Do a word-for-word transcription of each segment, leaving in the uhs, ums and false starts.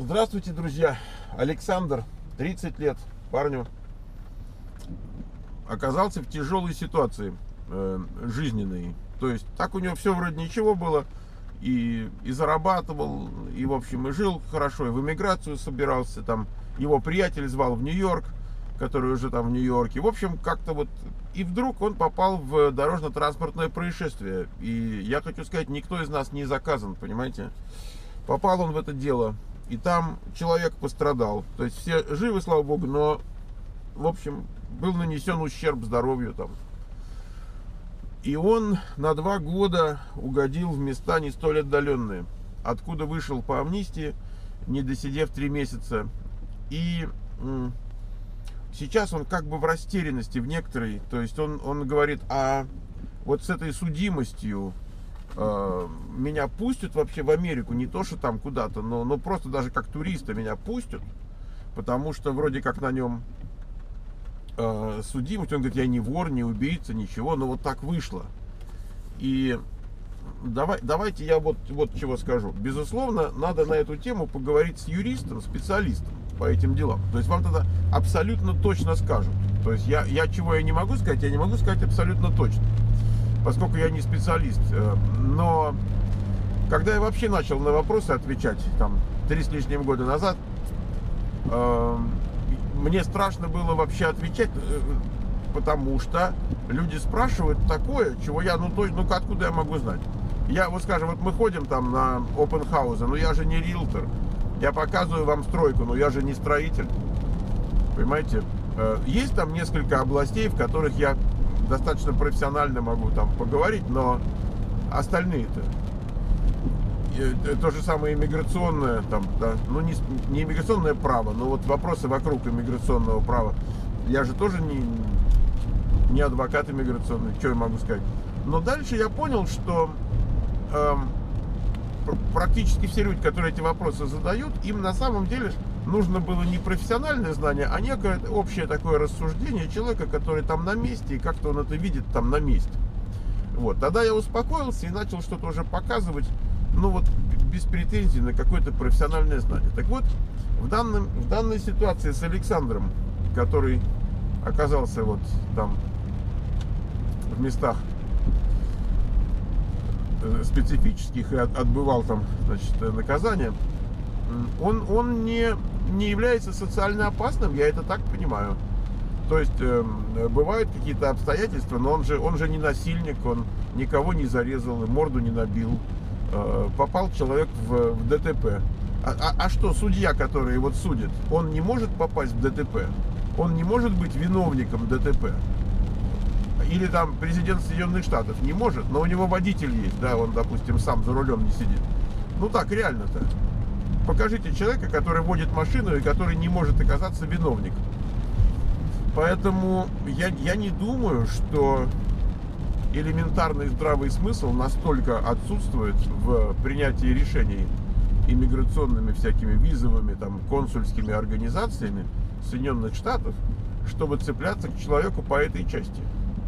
Здравствуйте, друзья! Александр, тридцать лет, парню, оказался в тяжелой ситуации э, жизненной. То есть так у него все вроде ничего было, и, и зарабатывал, и в общем и жил хорошо, и в эмиграцию собирался. Там его приятель звал в Нью-Йорк, который уже там в Нью-Йорке. В общем, как-то вот, и вдруг он попал в дорожно-транспортное происшествие. И я хочу сказать, никто из нас не заказан, понимаете? Попал он в это дело. И там человек пострадал. То есть все живы, слава богу, но, в общем, был нанесен ущерб здоровью там. И он на два года угодил в места не столь отдаленные. Откуда вышел по амнистии, не досидев три месяца. И м- сейчас он как бы в растерянности в некоторой. То есть он, он говорит, а вот с этой судимостью меня пустят вообще в Америку, не то что там куда-то, но, но просто даже как туриста меня пустят, потому что вроде как на нем э, судимость. Он говорит, я не вор, не убийца, ничего, но вот так вышло. И давай, давайте я вот, вот чего скажу. Безусловно, надо на эту тему поговорить с юристом, специалистом по этим делам. То есть вам тогда абсолютно точно скажут. То есть я, я чего я не могу сказать, я не могу сказать абсолютно точно, поскольку я не специалист. Но когда я вообще начал на вопросы отвечать, там, три с лишним года назад, мне страшно было вообще отвечать, потому что люди спрашивают такое, чего я, ну, то, ну, откуда я могу знать? Я, вот скажем, вот мы ходим там на open house, но я же не риэлтор, я показываю вам стройку, но я же не строитель, понимаете? Есть там несколько областей, в которых я достаточно профессионально могу там поговорить, но остальные-то, то же самое иммиграционное, там, да, ну не, не иммиграционное право, но вот вопросы вокруг иммиграционного права, я же тоже не, не адвокат иммиграционный, что я могу сказать. Но дальше я понял, что э, практически все люди, которые эти вопросы задают, им на самом деле нужно было не профессиональное знание, а некое общее такое рассуждение человека, который там на месте, и как-то он это видит там на месте. Вот. Тогда я успокоился и начал что-то уже показывать, ну вот, без претензий на какое-то профессиональное знание. Так вот, в, данном, в данной ситуации с Александром, который оказался вот там в местах специфических и отбывал там, значит, наказание, он, он не, не является социально опасным, я это так понимаю. То есть э, бывают какие-то обстоятельства, но он же, он же не насильник, он никого не зарезал, морду не набил. Э, попал человек в, в ДТП. А, а, а что, судья, который вот судит, он не может попасть в ДТП? Он не может быть виновником ДТП? Или там президент Соединенных Штатов не может, но у него водитель есть, да, он, допустим, сам за рулем не сидит. Ну так, реально-то. Покажите человека, который водит машину и который не может оказаться виновником. Поэтому я, я не думаю, что элементарный здравый смысл настолько отсутствует в принятии решений иммиграционными всякими визовыми, там, консульскими организациями Соединенных Штатов, чтобы цепляться к человеку по этой части.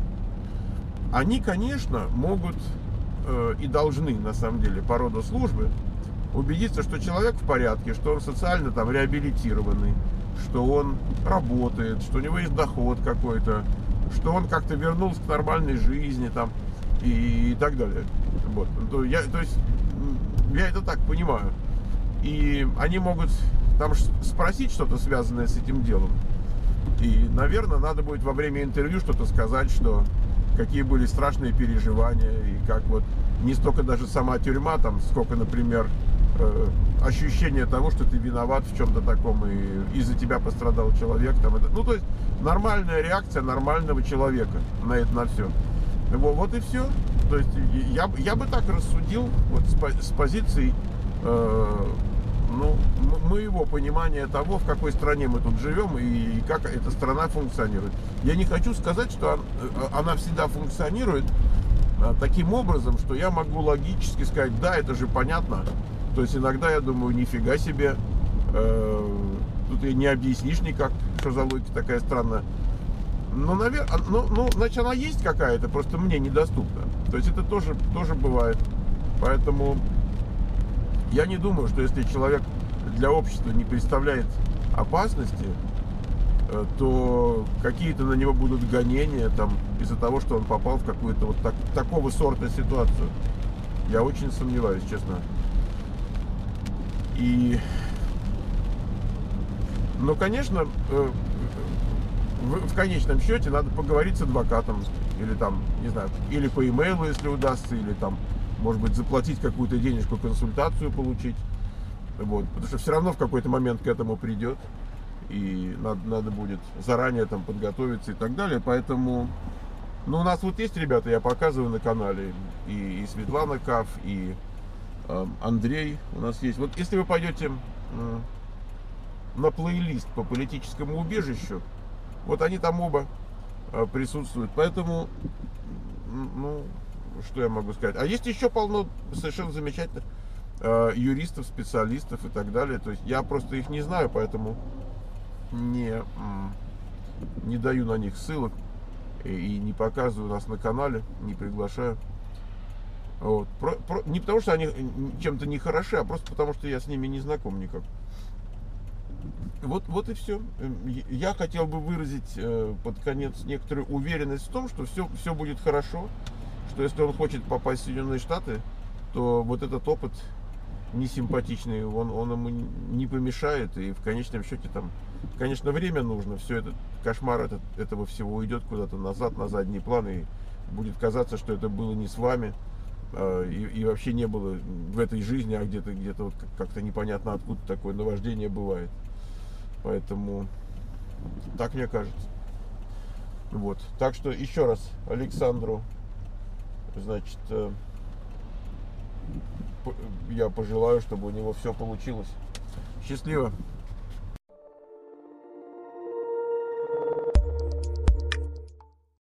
Они, конечно, могут э, и должны, на самом деле, по роду службы убедиться, что человек в порядке, что он социально там реабилитированный, что он работает, что у него есть доход какой-то, что он как-то вернулся к нормальной жизни там и, и так далее. Вот. То, я, то есть я это так понимаю. И они могут там спросить что-то, связанное с этим делом. И, наверное, надо будет во время интервью что-то сказать, что какие были страшные переживания, и как вот не столько даже сама тюрьма, там, сколько, например, э, ощущение того, что ты виноват в чем-то таком, и из-за тебя пострадал человек. Там, это, ну, то есть нормальная реакция нормального человека на это, на все. Вот, вот и все. То есть я, я бы так рассудил вот, с, с позиции э, ну, моего понимания того, в какой стране мы тут живем и как эта страна функционирует. Я не хочу сказать, что она всегда функционирует таким образом, что я могу логически сказать, да, это же понятно. То есть иногда я думаю, нифига себе, э, тут и не объяснишь никак, что за логика такая странная. Но, наверное, ну, ну, значит, она есть какая-то, просто мне недоступна. То есть это тоже, тоже бывает. Поэтому я не думаю, что если человек для общества не представляет опасности, то какие-то на него будут гонения там из-за того, что он попал в какую-то вот так, такого сорта ситуацию. Я очень сомневаюсь, честно. И, но, конечно, в, в конечном счете надо поговорить с адвокатом, или там, не знаю, или по имейлу, если удастся, или там, может быть, заплатить какую-то денежку, консультацию получить. Вот, потому что все равно в какой-то момент к этому придет. И надо, надо будет заранее там подготовиться и так далее. Поэтому, ну, у нас вот есть ребята, я показываю на канале, и, и Светлана Каф, и э, Андрей у нас есть. Вот если вы пойдете э, на плейлист по политическому убежищу, вот они там оба э, присутствуют. Поэтому, ну, что я могу сказать. А есть еще полно совершенно замечательных э, юристов, специалистов и так далее. То есть я просто их не знаю, поэтому не, не даю на них ссылок и не показываю нас на канале, не приглашаю. Вот. Про, про, не потому что они чем-то не хороши, а просто потому что я с ними не знаком никак. Вот, вот и все. Я хотел бы выразить э, под конец некоторую уверенность в том, что все, все будет хорошо, что если он хочет попасть в Соединенные Штаты, то вот этот опыт несимпатичный, он, он ему не помешает, и в конечном счете там, конечно, время нужно, все этот кошмар этот, этого всего уйдет куда-то назад, на задний план, и будет казаться, что это было не с вами, э, и, и вообще не было в этой жизни, а где-то где-то вот как-то непонятно откуда такое наваждение бывает. Поэтому так мне кажется. Вот. Так что еще раз Александру, значит, э, я пожелаю, чтобы у него все получилось. Счастливо.